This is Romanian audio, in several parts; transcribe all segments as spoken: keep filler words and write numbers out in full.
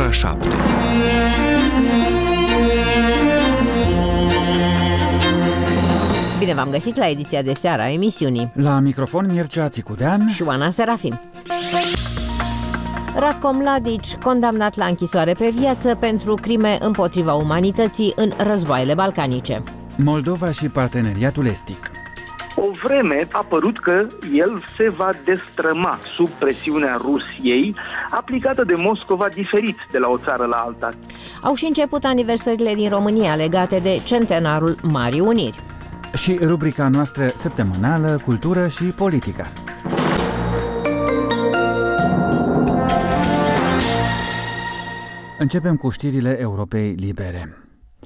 ora șapte. Bine v-am găsit la ediția de seară a emisiunii. La microfon Mircea Țicudean și Oana Serafim. Ratko Mladic, condamnat la închisoare pe viață pentru crime împotriva umanității în războaiele balcanice. Moldova și parteneriatul estic. O vreme a părut că el se va destrăma sub presiunea Rusiei, aplicată de Moscova diferit de la o țară la alta. Au și început aniversările din România legate de centenarul Marii Uniri. Și rubrica noastră săptămânală, cultură și politică. Începem cu știrile Europei Libere.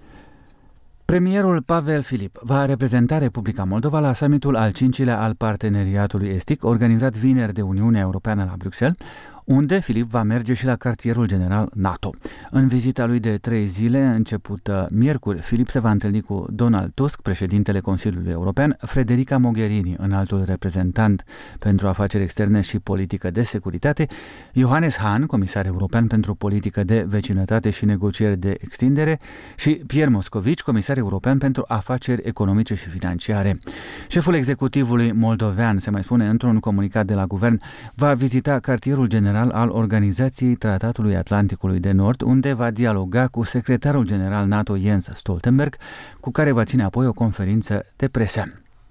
Premierul Pavel Filip va reprezenta Republica Moldova la summitul al cincilea al Parteneriatului Estic, organizat vineri de Uniunea Europeană la Bruxelles, unde Filip va merge și la cartierul general NATO. În vizita lui de trei zile, începută miercuri, Filip se va întâlni cu Donald Tusk, președintele Consiliului European, Federica Mogherini, înaltul reprezentant pentru afaceri externe și politică de securitate, Johannes Hahn, comisar european pentru politică de vecinătate și negocieri de extindere, și Pierre Moscovici, comisar european pentru afaceri economice și financiare. Șeful executivului moldovean, se mai spune într-un comunicat de la guvern, va vizita cartierul general al Organizației Tratatului Atlanticului de Nord, unde va dialoga cu secretarul general NATO Jens Stoltenberg, cu care va ține apoi o conferință de presă.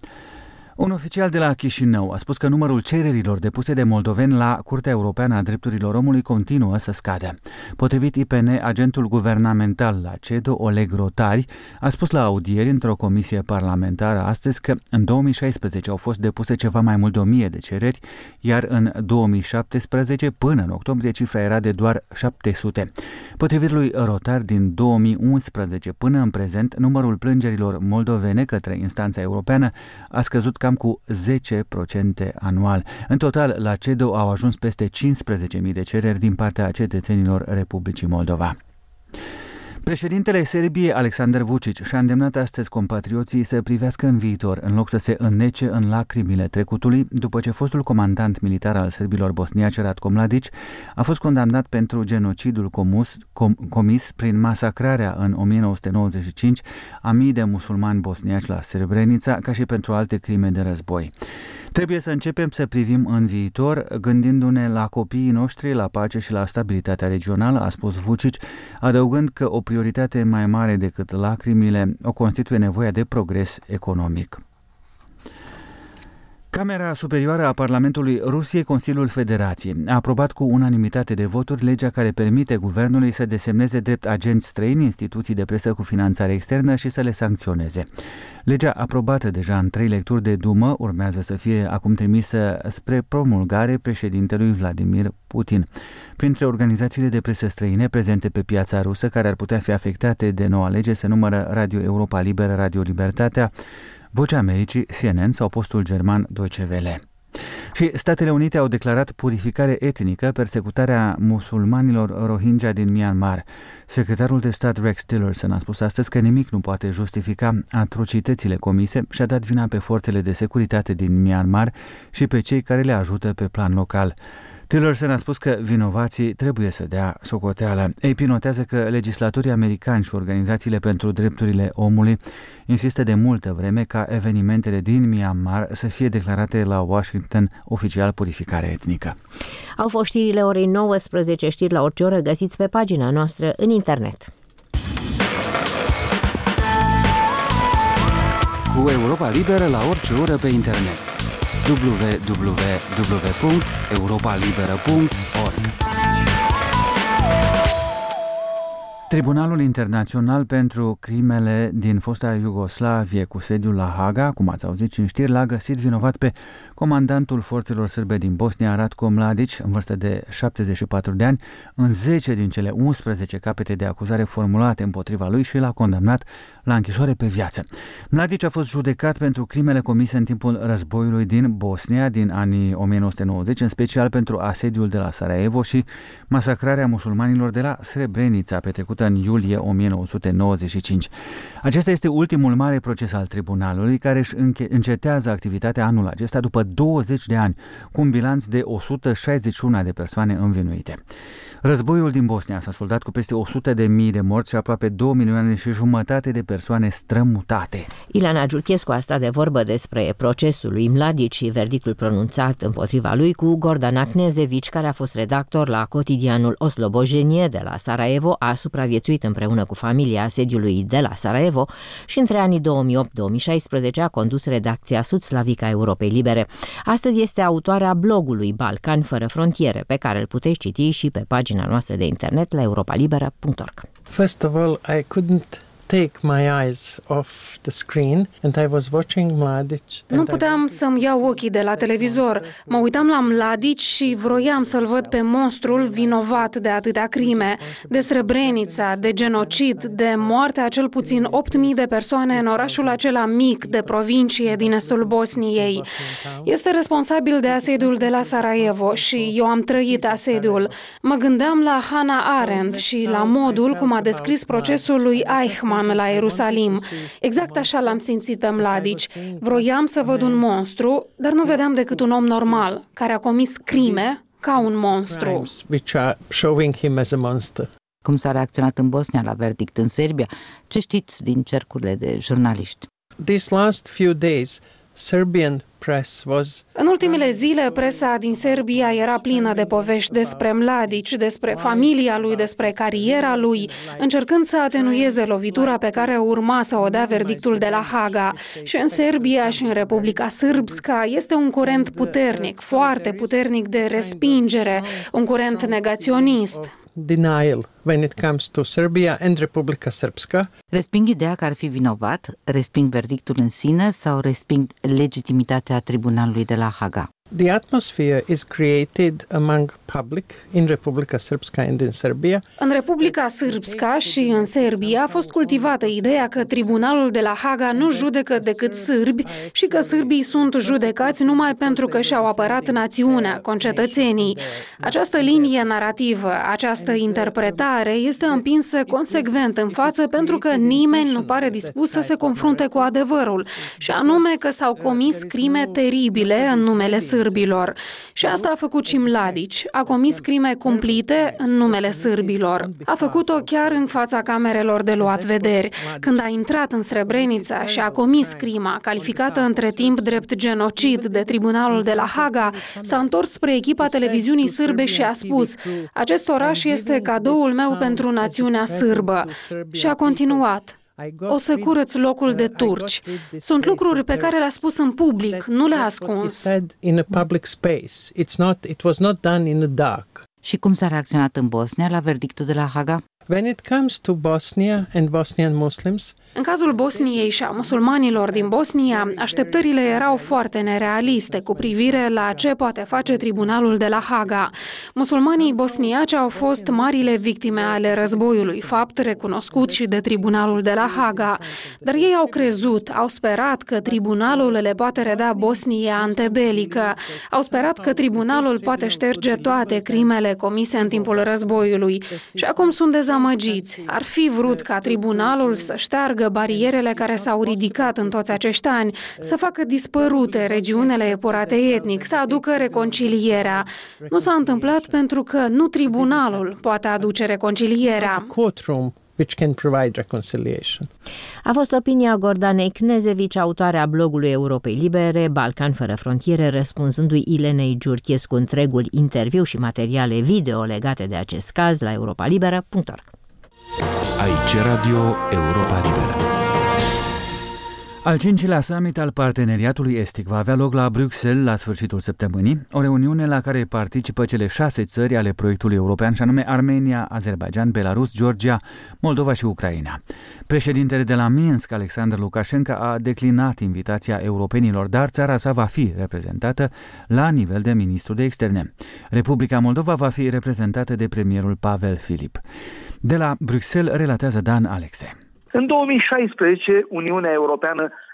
Un oficial de la Chișinău a spus că numărul cererilor depuse de moldoveni la Curtea Europeană a Drepturilor Omului continuă să scadă. Potrivit I P N, agentul guvernamental la CEDO, Oleg Rotari, a spus la audieri într-o comisie parlamentară astăzi că în două mii șaisprezece au fost depuse ceva mai mult de o mie de cereri, iar în două mii șaptesprezece, până în octombrie, cifra era de doar șapte sute. Potrivit lui Rotari, din două mii unsprezece până în prezent, numărul plângerilor moldovene către instanța europeană a scăzut cam cu zece la sută anual. În total, la CEDO au ajuns peste cincisprezece mii de cereri din partea cetățenilor Republicii Moldova. Președintele Serbiei, Aleksandar Vučić, și-a îndemnat astăzi compatrioții să privească în viitor, în loc să se înnece în lacrimile trecutului, după ce fostul comandant militar al sârbilor bosniaci, Ratko Mladic, a fost condamnat pentru genocidul comus, com, comis prin masacrarea în o mie nouă sute nouăzeci și cinci a mii de musulmani bosniaci la Srebrenica, ca și pentru alte crime de război. Trebuie să începem să privim în viitor, gândindu-ne la copiii noștri, la pace și la stabilitatea regională, a spus Vučić, adăugând că o prioritate mai mare decât lacrimile o constituie nevoia de progres economic. Camera Superioară a Parlamentului Rusiei, Consiliul Federației, a aprobat cu unanimitate de voturi legea care permite guvernului să desemneze drept agenți străini instituții de presă cu finanțare externă și să le sancționeze. Legea, aprobată deja în trei lecturi de Dumă, urmează să fie acum trimisă spre promulgare președintelui Vladimir Putin. Printre organizațiile de presă străine prezente pe piața rusă care ar putea fi afectate de noua lege se numără Radio Europa Liberă, Radio Libertatea, Vocea Americii, C N N sau postul german Deutsche Welle. Și Statele Unite au declarat purificare etnică persecutarea musulmanilor Rohingya din Myanmar. Secretarul de stat Rex Tillerson a spus astăzi că nimic nu poate justifica atrocitățile comise și a dat vina pe forțele de securitate din Myanmar și pe cei care le ajută pe plan local. Tillerson a spus că vinovații trebuie să dea socoteală. A P notează că legislatorii americani și organizațiile pentru drepturile omului insistă de multă vreme ca evenimentele din Myanmar să fie declarate la Washington oficial purificare etnică. Au fost știrile orei nouăsprezece, știri la orice oră găsiți pe pagina noastră în internet. Cu Europa Liberă la orice oră pe internet. w w w punct europa liberă punct org. Tribunalul Internațional pentru Crimele din fosta Iugoslavie, cu sediul la Haga, cum ați auzit în știri, l-a găsit vinovat pe comandantul forțelor sârbe din Bosnia, Ratko Mladic, în vârstă de șaptezeci și patru de ani, în zece din cele unsprezece capete de acuzare formulate împotriva lui și l-a condamnat la închisoare pe viață. Mladic a fost judecat pentru crimele comise în timpul războiului din Bosnia din anii o mie nouă sute nouăzeci, în special pentru asediul de la Sarajevo și masacrarea musulmanilor de la Srebrenica, petrecută începută în iulie o mie nouă sute nouăzeci și cinci. Acesta este ultimul mare proces al tribunalului, care își încetează activitatea anul acesta după douăzeci de ani, cu un bilanț de o sută șaizeci și unu de persoane învinuite. Războiul din Bosnia s-a soldat cu peste o sută de mii de morți și aproape două milioane și jumătate de persoane strămutate. Ileana Giurchescu a stat de vorbă despre procesul lui Mladic și verdictul pronunțat împotriva lui cu Gordana Knezevici, care a fost redactor la cotidianul Oslobozhenie de la Sarajevo, a supraviețuit împreună cu familia sediului de la Sarajevo și între anii două mii opt - două mii șaisprezece a condus redacția Sud-Slavica a Europei Libere. Astăzi este autoarea blogului Balcani fără frontiere, pe care îl puteți citi și pe pagina noastră de internet la europalibera punct org. First of all, I couldn't take my eyes off the screen and I was watching Mladic. Nu puteam să-mi iau ochii de la televizor. Mă uitam la Mladic și vroiam să-l văd pe monstrul vinovat de atâtea crime, de Srebrenica, de genocid, de moartea cel puțin opt mii de persoane în orașul acela mic de provincie din estul Bosniei. Este responsabil de asediul de la Sarajevo și eu am trăit asediul. Mă gândeam la Hannah Arendt și la modul cum a descris procesul lui Eichmann la Ierusalim. Exact așa l-am simțit pe Mladic. Vroiam să văd un monstru, dar nu vedeam decât un om normal, care a comis crime ca un monstru. Cum s-a reacționat în Bosnia la verdict în Serbia? Ce știți din cercurile de jurnaliști? These last few days, Serbian press was... În ultimele zile, presa din Serbia era plină de povești despre Mladic, despre familia lui, despre cariera lui, încercând să atenueze lovitura pe care urma să o dea verdictul de la Haga. Și în Serbia și în Republica Srpska este un curent puternic, foarte puternic de respingere, un curent negaționist. Denial when it comes to Serbia and Republica Srpska. Resping ideea că ar fi vinovat, resping verdictul în sine sau resping legitimitatea tribunalului de la Haga? The atmosphere is created among public in Republica Srpska and in Serbia. În Republica Srpska și în Serbia a fost cultivată ideea că tribunalul de la Haga nu judecă decât sârbi și că sârbii sunt judecați numai pentru că și-au apărat națiunea, concetățenii. Această linie narrativă, această interpretare este împinsă consecvent în față pentru că nimeni nu pare dispus să se confrunte cu adevărul, și anume că s-au comis crime teribile în numele sârbilor. Sârbilor. Și asta a făcut și Mladic. A comis crime cumplite în numele sârbilor. A făcut-o chiar în fața camerelor de luat vederi. Când a intrat în Srebrenica și a comis crima, calificată între timp drept genocid de tribunalul de la Haga, s-a întors spre echipa televiziunii sârbe și a spus: acest oraș este cadoul meu pentru națiunea sârbă. Și a continuat: o să curăț locul de turci. Sunt lucruri pe care le-a spus în public, nu le-a ascuns. Și cum s-a reacționat în Bosnia la verdictul de la Haga? When it comes to Bosnia and Bosnian Muslims, în cazul Bosniei și a musulmanilor din Bosnia, așteptările erau foarte nerealiste cu privire la ce poate face tribunalul de la Haga. Musulmanii bosniaci au fost marile victime ale războiului, fapt recunoscut și de tribunalul de la Haga. Dar ei au crezut, au sperat că tribunalul le poate reda Bosnia antebelică, au sperat că tribunalul poate șterge toate crimele comise în timpul războiului. Și acum sunt dezamăgiți. Ar fi vrut ca tribunalul să șteargă barierele care s-au ridicat în toți acești ani, să facă dispărute regiunile epurate etnic, să aducă reconcilierea. Nu s-a întâmplat pentru că nu tribunalul poate aduce reconcilierea. which can provide reconciliation. A fost opinia Gordanei Knezevici, autoarea blogului Europei Libere, Balcani fără frontiere, răspunzându-i Ilenei Giurchescu întregul interviu și materiale video legate de acest caz la europalibera punct org. Aici Radio Europa Liberă. Al cincilea summit al Parteneriatului Estic va avea loc la Bruxelles la sfârșitul săptămânii, o reuniune la care participă cele șase țări ale proiectului european, și anume Armenia, Azerbaidjan, Belarus, Georgia, Moldova și Ucraina. Președintele de la Minsk, Alexander Lukashenko, a declinat invitația europenilor, dar țara sa va fi reprezentată la nivel de ministru de externe. Republica Moldova va fi reprezentată de premierul Pavel Filip. De la Bruxelles relatează Dan Alexe. În două mii șaisprezece, Uniunea Europeană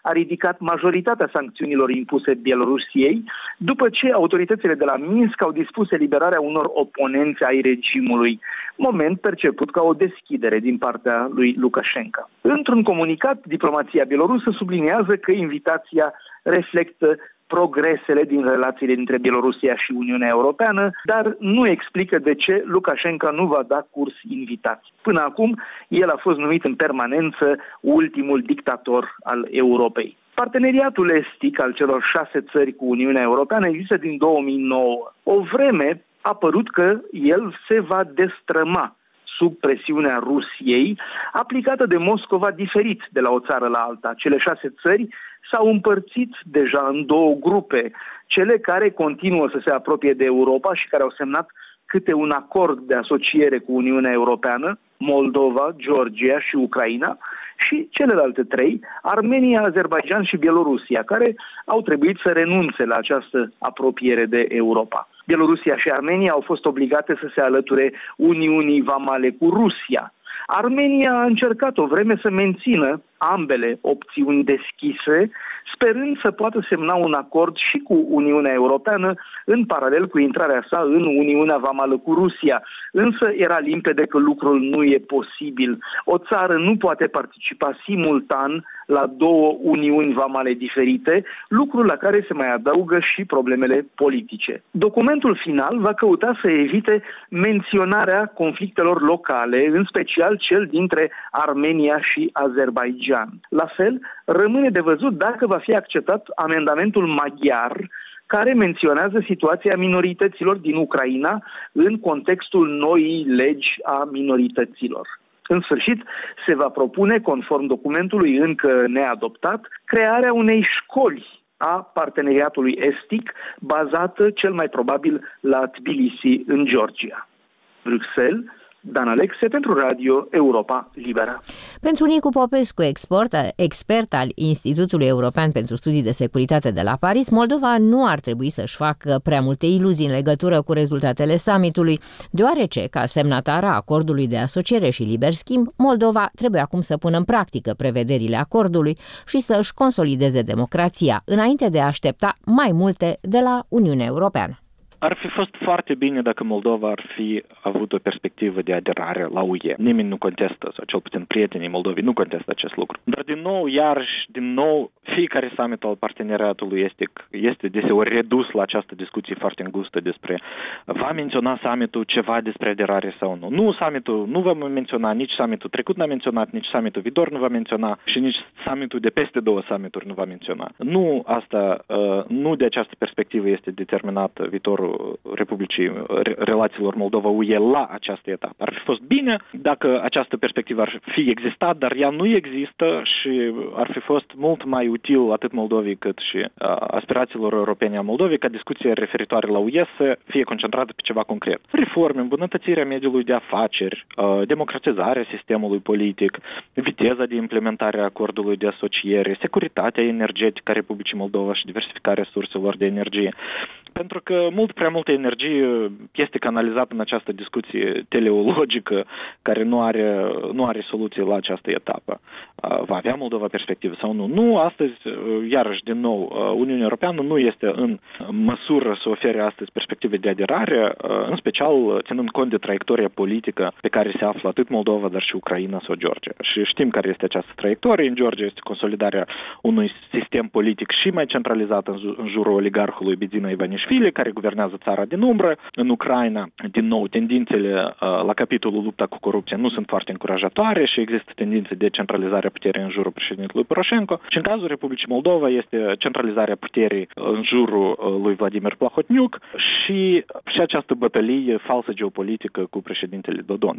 a ridicat majoritatea sancțiunilor impuse Bielorusiei, după ce autoritățile de la Minsk au dispus eliberarea unor oponenți ai regimului, moment perceput ca o deschidere din partea lui Lukashenko. Într-un comunicat, diplomația bielorusă subliniază că invitația reflectă progresele din relațiile dintre Bielorusia și Uniunea Europeană, dar nu explică de ce Lukashenko nu va da curs invitației. Până acum, el a fost numit în permanență ultimul dictator al Europei. Parteneriatul estic al celor șase țări cu Uniunea Europeană există din două mii nouă. O vreme a părut că el se va destrăma sub presiunea Rusiei, aplicată de Moscova diferit de la o țară la alta. Cele șase țări s-au împărțit deja în două grupe, cele care continuă să se apropie de Europa și care au semnat câte un acord de asociere cu Uniunea Europeană, Moldova, Georgia și Ucraina, și celelalte trei, Armenia, Azerbaidjan și Bielorusia, care au trebuit să renunțe la această apropiere de Europa. Bielorusia și Armenia au fost obligate să se alăture Uniunii Vamale cu Rusia. Armenia a încercat o vreme să mențină ambele opțiuni deschise, sperând să poată semna un acord și cu Uniunea Europeană în paralel cu intrarea sa în Uniunea Vamală cu Rusia. Însă era limpede că lucrul nu e posibil. O țară nu poate participa simultan la două uniuni vamale diferite, lucru la care se mai adaugă și problemele politice. Documentul final va căuta să evite menționarea conflictelor locale, în special cel dintre Armenia și Azerbaidjan. La fel, rămâne de văzut dacă va fi acceptat amendamentul maghiar, care menționează situația minorităților din Ucraina în contextul noii legi a minorităților. În sfârșit, se va propune, conform documentului încă neadoptat, crearea unei școli a parteneriatului estic, bazată cel mai probabil la Tbilisi, în Georgia. Bruxelles, Dan Alexe pentru Radio Europa Liberă. Pentru Nicu Popescu, export, expert al Institutului European pentru Studii de Securitate de la Paris, Moldova nu ar trebui să-și facă prea multe iluzii în legătură cu rezultatele summitului, deoarece, ca semnatară a acordului de asociere și liber schimb, Moldova trebuie acum să pună în practică prevederile acordului și să își consolideze democrația, înainte de a aștepta mai multe de la Uniunea Europeană. Ar fi fost foarte bine dacă Moldova ar fi avut o perspectivă de aderare la U E. Nimeni nu contestă, sau cel puțin prietenii Moldovei nu contestă acest lucru. Dar din nou, iarăși, din nou, fiecare summit al parteneriatului estic este deseori redus la această discuție foarte îngustă despre va menționa summitul ceva despre aderare sau nu. Nu, summitul nu va menționa, nici summitul trecut n-a menționat, nici summitul viitor nu va menționa și nici summitul de peste două summituri nu va menționa. Nu asta, nu de această perspectivă este determinat viitorul Republicii relațiilor Moldova-U E la această etapă. Ar fi fost bine dacă această perspectivă ar fi existat, dar ea nu există și ar fi fost mult mai util atât Moldovei cât și uh, aspirațiilor europene a Moldovei ca discuția referitoare la U E să fie concentrată pe ceva concret. Reforme, îmbunătățirea mediului de afaceri, uh, democratizarea sistemului politic, viteza de implementare a acordului de asociere, securitatea energetică a Republicii Moldova și diversificarea surselor de energie. Pentru că mult prea multă energie este canalizată în această discuție teleologică care nu are, nu are soluție la această etapă. Va avea Moldova perspectivă sau nu? Nu, astăzi, iarăși, din nou, Uniunea Europeană nu este în măsură să ofere astăzi perspective de aderare, în special ținând cont de traiectoria politică pe care se află atât Moldova, dar și Ucraina sau Georgia. Și știm care este această traiectorie. În Georgia este consolidarea unui sistem politic și mai centralizat în jurul oligarhului Bedina Ivanișvili, care guvernează țara din umbră. În Ucraina, din nou, tendințele la capitolul lupta cu corupția nu sunt foarte încurajatoare și există tendințe de centralizare a puterii în jurul președintelui Poroșenko. Și în cazul Republicii Moldova este centralizarea puterii în jurul lui Vladimir Plahotniuc și, și această bătălie falsă geopolitică cu președintele Dodon.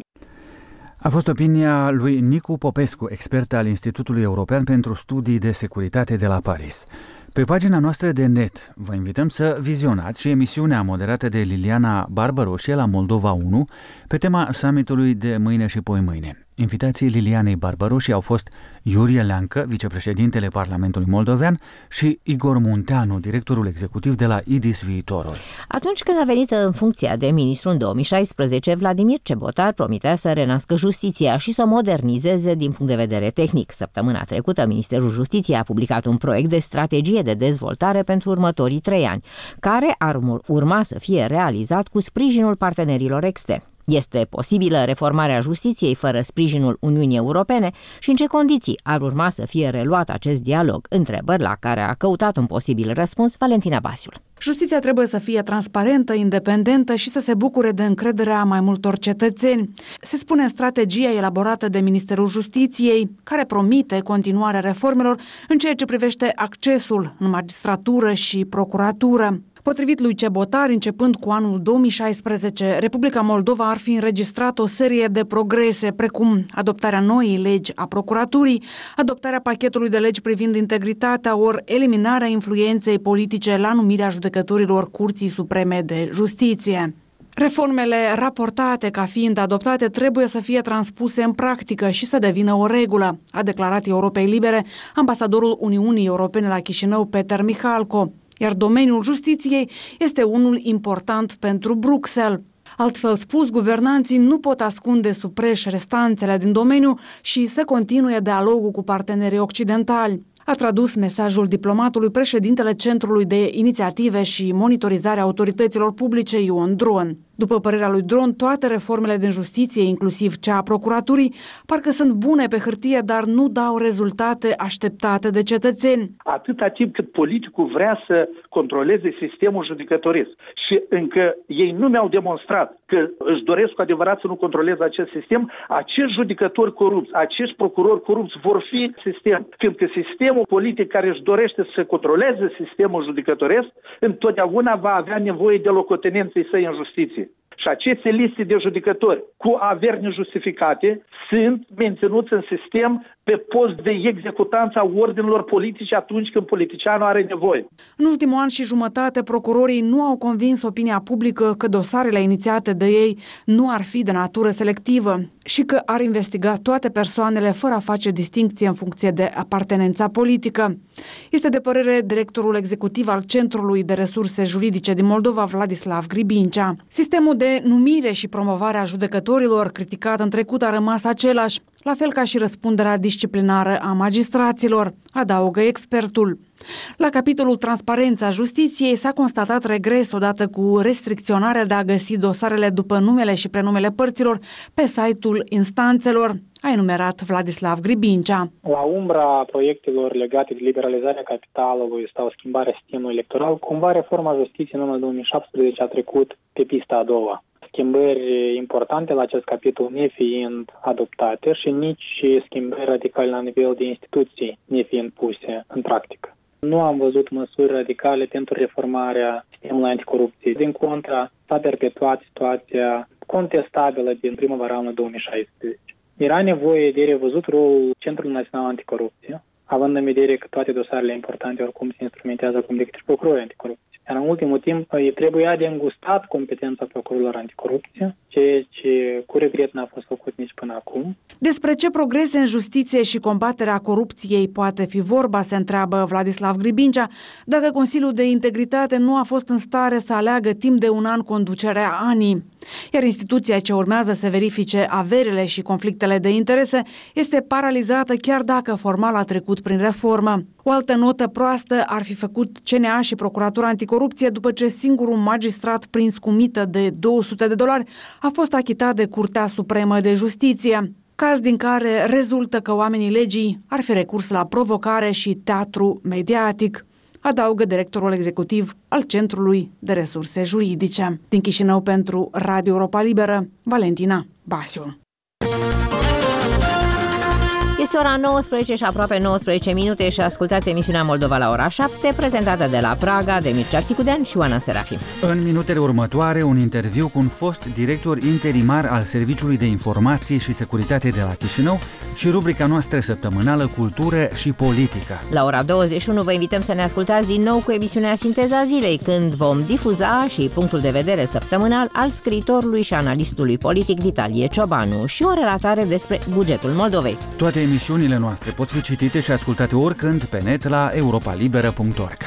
A fost opinia lui Nicu Popescu, expert al Institutului European pentru Studii de Securitate de la Paris. Pe pagina noastră de net vă invităm să vizionați și emisiunea moderată de Liliana Barbaroșie la Moldova unu pe tema summitului de mâine și poimâine. Invitații Lilianei Barbaroși au fost Iurie Leancă, vicepreședintele Parlamentului Moldovean, și Igor Munteanu, directorul executiv de la I D I S Viitorul. Atunci când a venit în funcția de ministru în două mii șaisprezece, Vladimir Cebotar promitea să renască justiția și să o modernizeze din punct de vedere tehnic. Săptămâna trecută, Ministerul Justiției a publicat un proiect de strategie de dezvoltare pentru următorii trei ani, care ar urma să fie realizat cu sprijinul partenerilor externi. Este posibilă reformarea justiției fără sprijinul Uniunii Europene și în ce condiții ar urma să fie reluat acest dialog? Întrebări la care a căutat un posibil răspuns Valentina Basiul. Justiția trebuie să fie transparentă, independentă și să se bucure de încrederea mai multor cetățeni. Se spune în strategia elaborată de Ministerul Justiției, care promite continuarea reformelor în ceea ce privește accesul în magistratură și procuratură. Potrivit lui Cebotar, începând cu anul două mii șaisprezece, Republica Moldova ar fi înregistrat o serie de progrese, precum adoptarea noii legi a procuraturii, adoptarea pachetului de legi privind integritatea, ori eliminarea influenței politice la numirea judecătorilor Curții Supreme de Justiție. Reformele raportate ca fiind adoptate trebuie să fie transpuse în practică și să devină o regulă, a declarat Europei Libere ambasadorul Uniunii Europene la Chișinău, Peter Mihalco. Iar domeniul justiției este unul important pentru Bruxelles. Altfel spus, guvernanții nu pot ascunde sub preș restanțele din domeniu și să continue dialogul cu partenerii occidentali. A tradus mesajul diplomatului președintele Centrului de Inițiative și Monitorizare a Autorităților Publice, Ion Dron. După părerea lui Dron, toate reformele din justiție, inclusiv cea a procuraturii, parcă sunt bune pe hârtie, dar nu dau rezultate așteptate de cetățeni. Atâta timp cât politicul vrea să controleze sistemul judecătoresc și încă ei nu mi-au demonstrat că își doresc cu adevărat să nu controleze acest sistem, acești judecători corupți, acești procurori corupți vor fi sistem. Fiindcă sistemul politic care își dorește să controleze sistemul judecătoresc, întotdeauna va avea nevoie de locotenenții săi în justiție. Și aceste liste de judecători cu averi nejustificate sunt menținuți în sistem pe post de executanță a ordinelor politice atunci când politicianul are nevoie. În ultimul an și jumătate, procurorii nu au convins opinia publică că dosarele inițiate de ei nu ar fi de natură selectivă și că ar investiga toate persoanele fără a face distincție în funcție de apartenența politică. Este de părere directorul executiv al Centrului de Resurse Juridice din Moldova, Vladislav Gribincea. Sistemul de numire și promovare a judecătorilor, criticat în trecut, a rămas același, la fel ca și răspunderea disciplinară a magistraților, adaugă expertul. La capitolul transparența justiției s-a constatat regres odată cu restricționarea de a găsi dosarele după numele și prenumele părților pe site-ul instanțelor, a enumerat Vladislav Gribincea. La umbra proiectelor legate de liberalizarea capitalului sau schimbarea sistemului electoral, cumva reforma justiției în anul două mii șaptesprezece a trecut pe pista a doua. Schimbări importante la acest capitol nefiind adoptate și nici schimbări radicale la nivel de instituții nefiind puse în practică. Nu am văzut măsuri radicale pentru reformarea sistemului anticorupție. Din contra, s-a perpetuat situația contestabilă din primăvara anului două mii șaisprezece. Era nevoie de revăzut rolul Centrului Național Anticorupție, având în vedere că toate dosarele importante oricum se instrumentează acum de către procurori anticorupție. Iar în ultimul timp îi trebuia de îngustat competența procurorilor anticorupție, ceea ce cu regret n-a fost făcut nici până acum. Despre ce progrese în justiție și combaterea corupției poate fi vorba, se întreabă Vladislav Gribincea, dacă Consiliul de Integritate nu a fost în stare să aleagă timp de un an conducerea ANI. Iar instituția ce urmează să verifice averile și conflictele de interese este paralizată chiar dacă formal a trecut prin reformă. O altă notă proastă ar fi făcut C N A și Procuratura Anticorupție după ce singurul magistrat prins cu mită de două sute de dolari a fost achitat de Curtea Supremă de Justiție, caz din care rezultă că oamenii legii ar fi recurs la provocare și teatru mediatic, adaugă directorul executiv al Centrului de Resurse Juridice. Din Chișinău pentru Radio Europa Liberă, Valentina Basiu. Este ora nouăsprezece și aproape nouăsprezece minute și ascultați emisiunea Moldova la ora șapte, prezentată de la Praga de Mircea Țicudean și Oana Serafim. În minutele următoare, un interviu cu un fost director interimar al Serviciului de Informații și Securitate de la Chișinău și rubrica noastră săptămânală Cultură și Politică. La ora douăzeci și unu vă invităm să ne ascultați din nou cu emisiunea Sinteza Zilei, când vom difuza și punctul de vedere săptămânal al scriitorului și analistului politic Vitalie Ciobanu și o relatare despre bugetul Moldovei. Toate emisiunile noastre pot fi citite și ascultate oricând pe net la europa liberă punct org.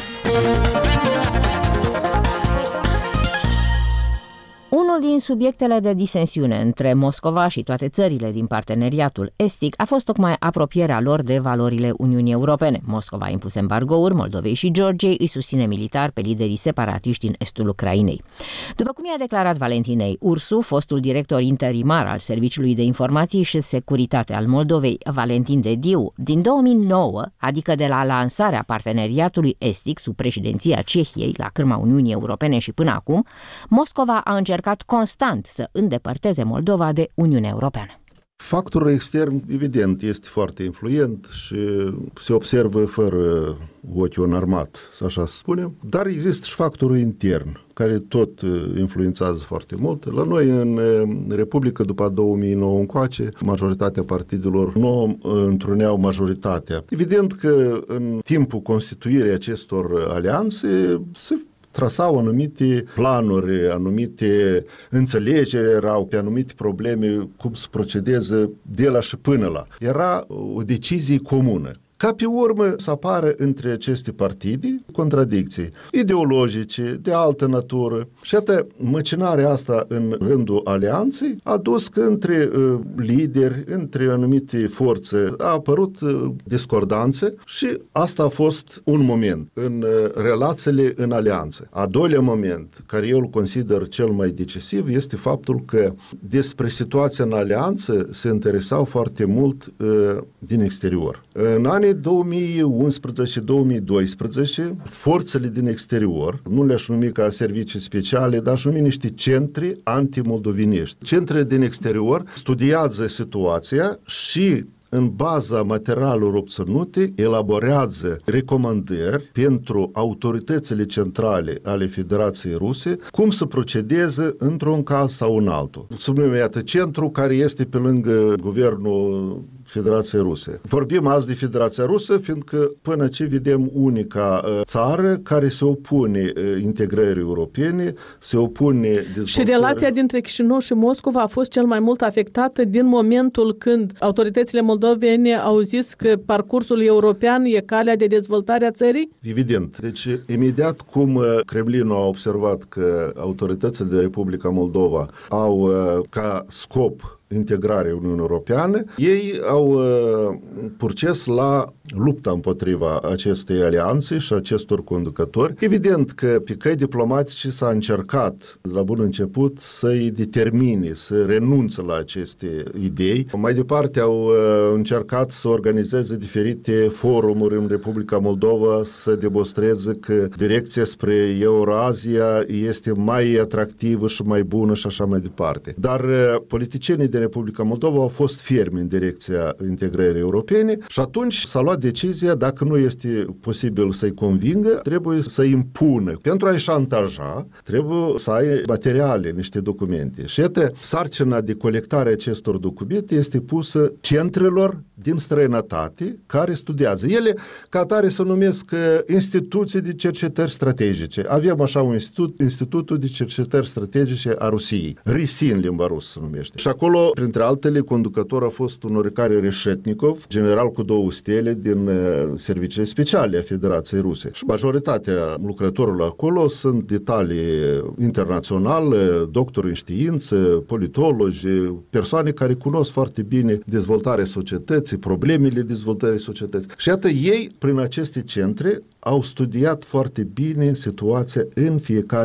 Unul din subiectele de disensiune între Moscova și toate țările din parteneriatul estic a fost tocmai apropierea lor de valorile Uniunii Europene. Moscova a impus embargouri Moldovei și Georgiei, îi susține militar pe liderii separatiști din estul Ucrainei. După cum i-a declarat Valentinei Ursu, fostul director interimar al Serviciului de Informații și Securitate al Moldovei, Valentin Dediu, din două mii nouă, adică de la lansarea parteneriatului estic sub președinția Cehiei la cârma Uniunii Europene și până acum, Moscova a încercat constant să îndepărteze Moldova de Uniunea Europeană. Factorul extern, evident, este foarte influent și se observă fără ochiul înarmat, să așa spunem, dar există și factorul intern, care tot influențează foarte mult. La noi, în Republică, după două mii nouă încoace, majoritatea partidelor nu întruneau majoritatea. Evident că în timpul constituirii acestor alianțe se trasau anumite planuri, anumite înțelegeri, erau pe anumite probleme, cum să procedeze de la și până la. Era o decizie comună. Ca pe urmă să apară între aceste partide contradicții ideologice, de altă natură. Și atât măcinarea asta în rândul alianței a dus că între uh, lideri, între anumite forțe, a apărut uh, discordanțe și asta a fost un moment în uh, relațiile în alianță. A doilea moment, care eu îl consider cel mai decisiv, este faptul că despre situația în alianță se interesau foarte mult uh, din exterior. În anii două mii unsprezece două mii doisprezece, forțele din exterior, nu le-aș numi ca servicii speciale, dar aș numi niște centri antimoldovenești. Centrele din exterior studiază situația și în baza materialelor obținute, elaborează recomandări pentru autoritățile centrale ale Federației Ruse cum să procedeze într-un caz sau în altul. Sublim, iată, centru care este pe lângă guvernul Federației Ruse. Vorbim azi de Federația Rusă, fiindcă până ce vedem unica uh, țară care se opune uh, integrării europene, se opune dezvoltării. Și relația dintre Chișinău și Moscova a fost cel mai mult afectată din momentul când autoritățile moldovene au zis că parcursul european e calea de dezvoltare a țării? Evident. Deci, imediat cum uh, Kremlinul a observat că autoritățile de Republica Moldova au uh, ca scop integrarea Uniunii Europeană, ei au uh, proces la lupta împotriva acestei alianțe și acestor conducători. Evident că pe căi diplomatice s-a încercat la bun început să-i determine, să renunțe la aceste idei. Mai departe au uh, încercat să organizeze diferite forumuri în Republica Moldova, să demonstreze că direcția spre Eurazia este mai atractivă și mai bună și așa mai departe. Dar uh, politicienii de Republica Moldova au fost fermi în direcția integrării europene și atunci s-a luat decizia, dacă nu este posibil să-i convingă, trebuie să-i impună. Pentru a-i șantaja, trebuie să ai materiale, niște documente. Și iată, sarcina de colectare acestor documente este pusă centrelor din străinătate care studiază. Ele, ca atare, se numesc instituții de cercetări strategice. Avem așa un institut, Institutul de Cercetări Strategice a Rusiei. RISI în limba rusă se numește. Și acolo, printre altele, conducător a fost un oricare Reșetnikov, general cu două stele din serviciile speciale a Federației Ruse. Și majoritatea lucrătorilor acolo sunt detalii internaționale, doctori în știință, politologi, persoane care cunosc foarte bine dezvoltarea societății, problemele dezvoltării societății. Și iată, ei, prin aceste centre, au studiat foarte bine situația în fiecare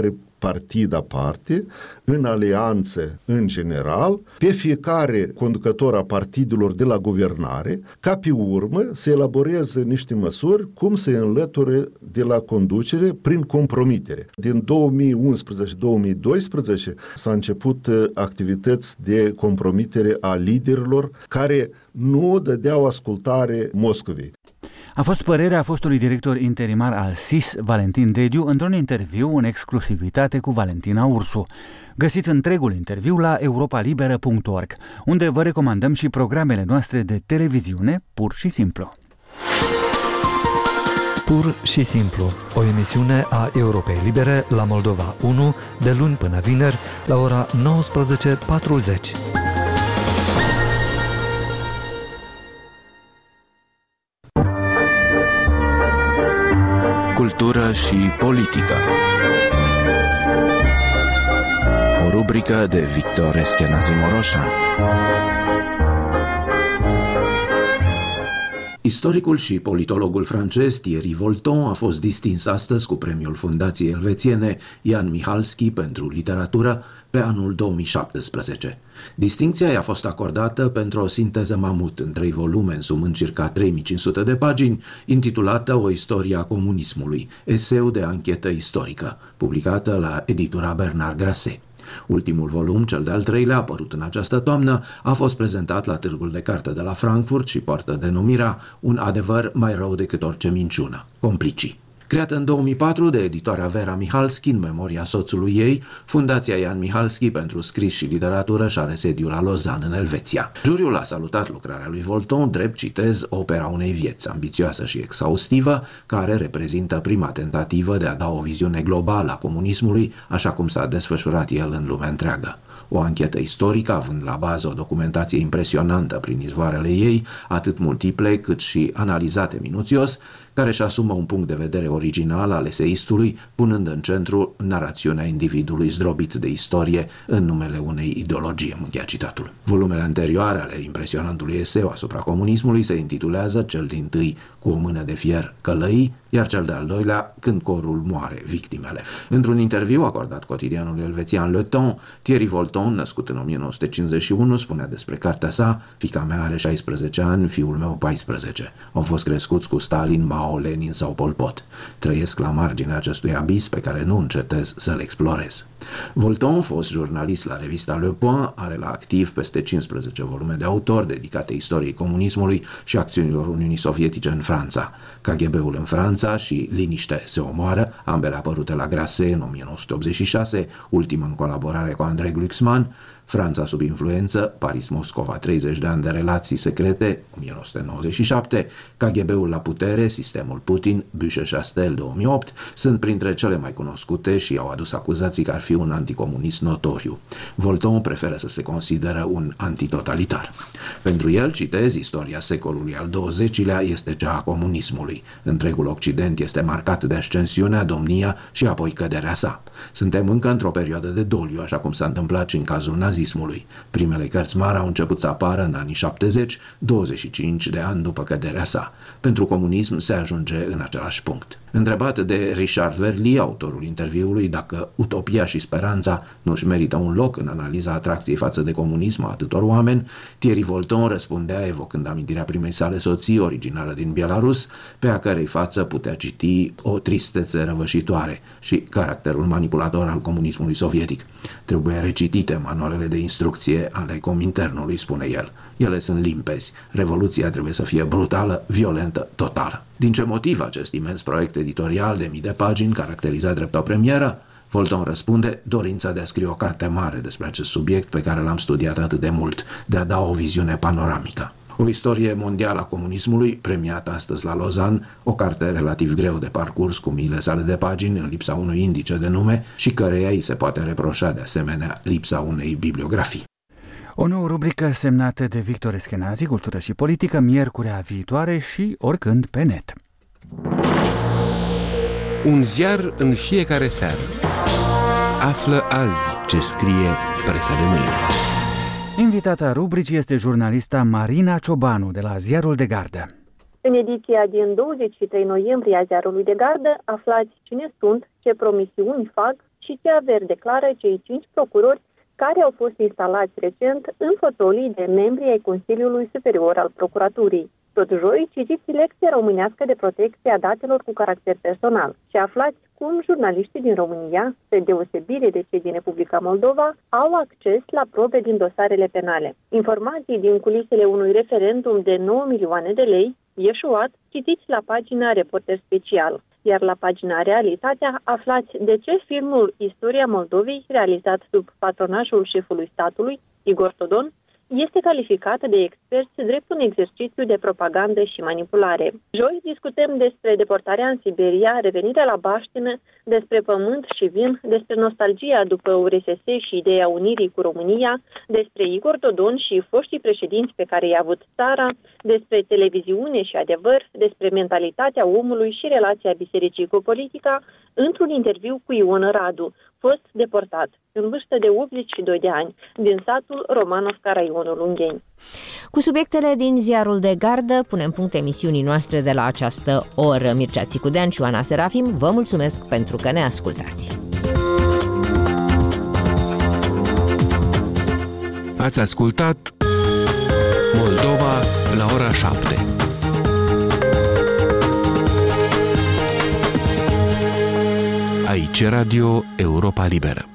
partid aparte, în alianțe în general, pe fiecare conducător a partidelor de la guvernare, ca pe urmă să elaboreze niște măsuri cum să înlăture de la conducere prin compromitere. Din două mii unsprezece două mii doisprezece s-a început activități de compromitere a liderilor care nu dădeau ascultare Moscovei. A fost părerea fostului director interimar al S I S, Valentin Dediu, într-un interviu în exclusivitate cu Valentina Ursu. Găsiți întregul interviu la europa liberă punct org, unde vă recomandăm și programele noastre de televiziune, pur și simplu. Pur și simplu, o emisiune a Europei Libere la Moldova unu, de luni până vineri, la ora nouăsprezece patruzeci. Cultură și politică. O rubrică de Victor Eschenazi Moroșan. Istoricul și politologul francez Thierry Volton a fost distins astăzi cu premiul Fundației Elvețiene Jan Michalski pentru literatură pe anul două mii șaptesprezece. Distincția i-a fost acordată pentru o sinteză mamut în trei volume, însumând circa trei mii cinci sute de pagini, intitulată O istorie a comunismului, eseu de anchetă istorică, publicată la editura Bernard Grasset. Ultimul volum, cel de-al treilea, apărut în această toamnă, a fost prezentat la Târgul de Carte de la Frankfurt și poartă denumirea Un adevăr mai rău decât orice minciună, Complicii. Creată în două mii patru de editoarea Vera Michalski în memoria soțului ei, Fundația Jan Michalski pentru scris și literatură și are sediul la Lausanne, în Elveția. Juriul a salutat lucrarea lui Volton, drept, citez, opera unei vieți ambițioasă și exhaustivă, care reprezintă prima tentativă de a da o viziune globală a comunismului, așa cum s-a desfășurat el în lumea întreagă. O anchetă istorică, având la bază o documentație impresionantă prin izvoarele ei, atât multiple cât și analizate minuțios, care își asumă un punct de vedere original al eseistului, punând în centru narațiunea individului zdrobit de istorie în numele unei ideologii, am încheiat citatul. Volumele anterioare ale impresionantului eseu asupra comunismului se intitulează cel dintâi Cu o mână de fier călăii, iar cel de-al doilea Când corul moare, victimele. Într-un interviu acordat cotidianului elvețian Le Temps, Thierry Volton, născut în o mie nouă sute cincizeci și unu, spunea despre cartea sa: fiica mea are șaisprezece ani, fiul meu paisprezece. Au fost crescuți cu Stalin, Mao, Lenin sau Pol Pot. Trăiesc la marginea acestui abis pe care nu încetez să-l explorez. Volton, fost jurnalist la revista Le Point, are la activ peste cincisprezece volume de autor dedicate istoriei comunismului și acțiunilor Uniunii Sovietice în Franța. K G B-ul în Franța și Liniște se omoară, ambele apărute la Grasset în o mie nouă sute optzeci și șase, ultima în colaborare cu Andrei Glucksmann. Franța sub influență, Paris-Moscova, treizeci de ani de relații secrete, o mie nouă sute nouăzeci și șapte, K G B-ul la putere, sistemul Putin, Buche-Chastel, două mii opt, sunt printre cele mai cunoscute și au adus acuzații că ar fi un anticomunist notoriu. Volton preferă să se consideră un antitotalitar. Pentru el, citez, istoria secolului al douăzecilea este cea a comunismului. Întregul Occident este marcat de ascensiunea, domnia și apoi căderea sa. Suntem încă într-o perioadă de doliu, așa cum s-a întâmplat și în cazul nazismului. Primele cărți mari au început să apară în anii șaptezeci, douăzeci și cinci de ani după căderea sa. Pentru comunism se ajunge în același punct. Întrebat de Richard Verly, autorul interviului, dacă utopia și speranța nu își merită un loc în analiza atracției față de comunism a atâtor oameni, Thierry Volton răspundea evocând amintirea primei sale soții, originară din Belarus, pe a cărei față putea citi o tristețe răvășitoare și caracterul manipulator al comunismului sovietic. Trebuie recitite manualele de instrucție ale Cominternului, spune el. Ele sunt limpezi. Revoluția trebuie să fie brutală, violentă, totală. Din ce motiv acest imens proiect editorial de mii de pagini, caracterizat drept o premieră? Volton răspunde: dorința de a scrie o carte mare despre acest subiect pe care l-am studiat atât de mult, de a da o viziune panoramică. O istorie mondială a comunismului, premiată astăzi la Lausanne, o carte relativ greu de parcurs cu miile sale de pagini în lipsa unui indice de nume și căreia îi se poate reproșa de asemenea lipsa unei bibliografii. O nouă rubrică semnată de Victor Eschenazi, Cultură și Politică, miercurea viitoare și oricând pe net. Un ziar în fiecare seară. Află azi ce scrie presa de mâine. Invitata rubricii este jurnalista Marina Ciobanu de la Ziarul de Gardă. În ediția din douăzeci și trei noiembrie a Ziarului de Gardă aflați cine sunt, ce promisiuni fac și ce averi declară cei cinci procurori care au fost instalați recent în fotolii de membri ai Consiliului Superior al Procuraturii. Tot joi, citiți lecția românească de protecție a datelor cu caracter personal și aflați cum jurnaliștii din România, spre deosebire de cei din Republica Moldova, au acces la probe din dosarele penale. Informații din culisele unui referendum de nouă milioane de lei, ieșuat, citiți la pagina Reporter Special. Iar la pagina Realitatea aflați de ce filmul Istoria Moldovei, realizat sub patronajul șefului statului, Igor Dodon, este calificat de experți drept un exercițiu de propagandă și manipulare. Joi discutăm despre deportarea în Siberia, revenirea la baștină, despre pământ și vin, despre nostalgia după U R S S și ideea unirii cu România, despre Igor Dodon și foștii președinți pe care i-a avut țara, despre televiziune și adevăr, despre mentalitatea omului și relația bisericii cu politica, într-un interviu cu Ion Radu, fost deportat, în vârstă de optzeci și doi de ani, din satul Romanov Caraionul Ungheni. Cu subiectele din ziarul de gardă punem punct emisiunii noastre de la această oră. Mircea Țicudean și Oana Serafim, vă mulțumesc pentru că ne ascultați. Ați ascultat Moldova la ora șapte. Aici Radio Europa Liberă.